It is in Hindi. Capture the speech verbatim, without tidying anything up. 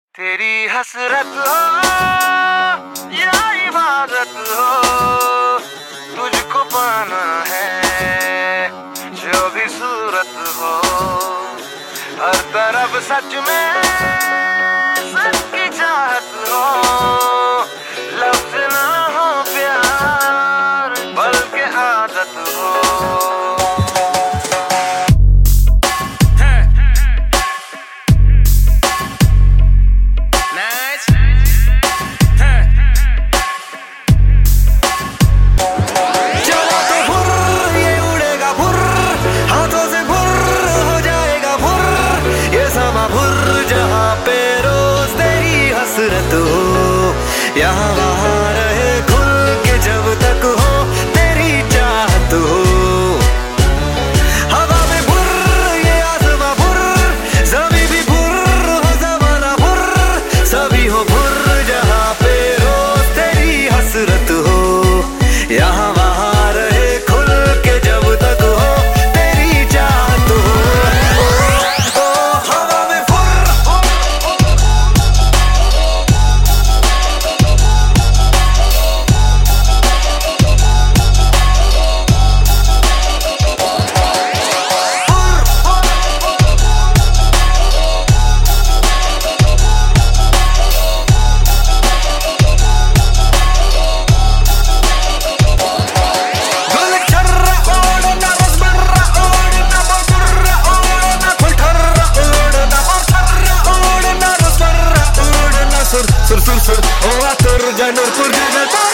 तेरी हसरत हो या इबादत हो, तुझको पाना है जो भी सूरत हो। हर तरफ सच में सच की चाहत हो, लफ्ज ना हो प्यार बल्कि आदत हो। जहाँ पे रोज तेरी हसरत हो, यहाँ वहाँ रहे खुल के जब तक हो तेरी चाहत हो। हवा में भुर ये आसमां भुर, ज़मीं भी भुर हो ज़माना भुर, सभी हो भुर जहाँ पे रोज तेरी हसरत हो, यहाँ वहाँ रहे खुल के जब तक हो तेरी चाहत हो। Sur sur sur, oh atur janur kur janur.